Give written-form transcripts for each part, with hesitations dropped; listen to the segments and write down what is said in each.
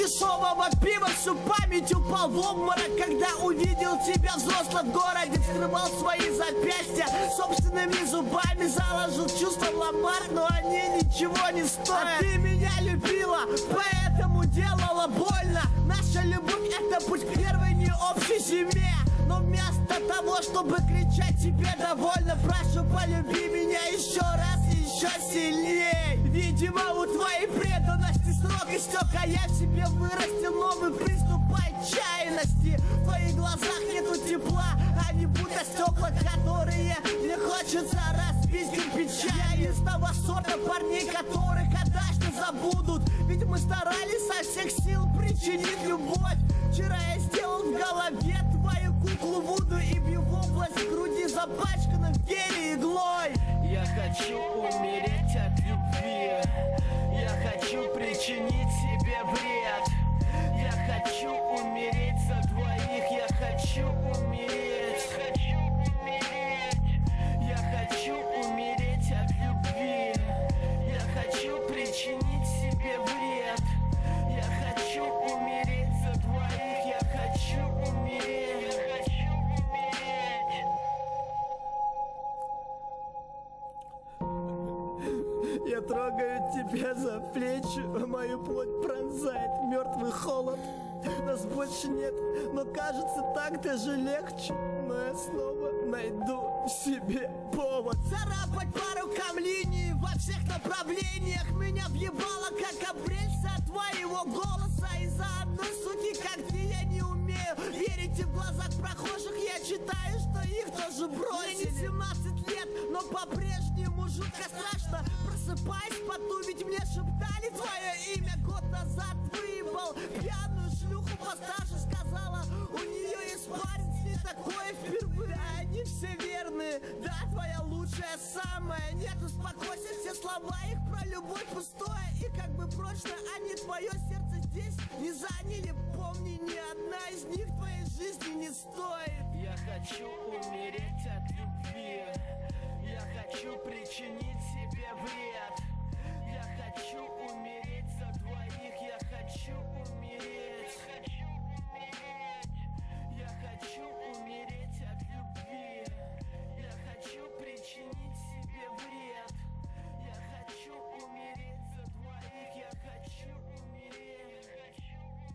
дешевого пива всю память упал в обморок, когда увидел тебя взрослым в городе. Вскрывал свои запястья собственными зубами, заложил чувства в ломбард, но они ничего не стоят. А ты меня любила, поэтому делала больно. Наша любовь — это путь к первой не общей зиме. Но вместо того, чтобы кричать тебе довольно, прошу, полюби меня еще раз и еще сильней. Видимо, у твоей преданности срок истек, а я в себе вырастил новый приступ отчаянности. В твоих глазах нету тепла, они будто стекла, которые мне хочется разбить кирпичами. Я не из того сорта парней, которых однажды забудут, ведь мы старались со всех сил причинить любовь. Вчера я сделал в голове твою куклу Вуду и бью в область груди, запачканной в геле иглой. Я хочу умереть от любви, я хочу причинить себе вред. Я хочу умереть за двоих, я хочу умереть. Я хочу умереть от любви, я хочу причинить себе вред. Я хочу умереть за двоих, я хочу умереть. Я трогаю тебя за плечи, мою плоть пронзает мертвый холод. Нас больше нет, но кажется так даже легче. Но я снова найду в себе повод царапать по рукам линии во всех направлениях. Меня въебало как обрезь от твоего голоса. Из-за одной суки, как ты, я не умею верить, и в глазах прохожих я читаю, что их тоже бросили. Мне не 17 лет, но по-прежнему жутко страшно. Просыпаюсь в поту, ведь мне шептали твое имя год назад. Выебал пьяную шлюху постарше, сказала, у нее есть парень, с ней такое впервые. Они все верные, да, твоя лучшая, самая. Нет, успокойся, все слова их про любовь пустое. И как бы прочно они твое сердце здесь не заняли. Помни, ни одна из них твоей жизни не стоит. Я хочу умереть от любви, я хочу причинить себе вред. Я хочу умереть за двоих, я хочу умереть. Я хочу умереть от любви, я хочу причинить себе вред. Я хочу умереть за двоих, я хочу умереть.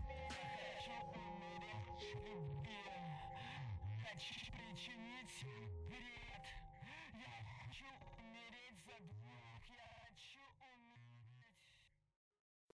Хочу умереть от любви, хочу причинить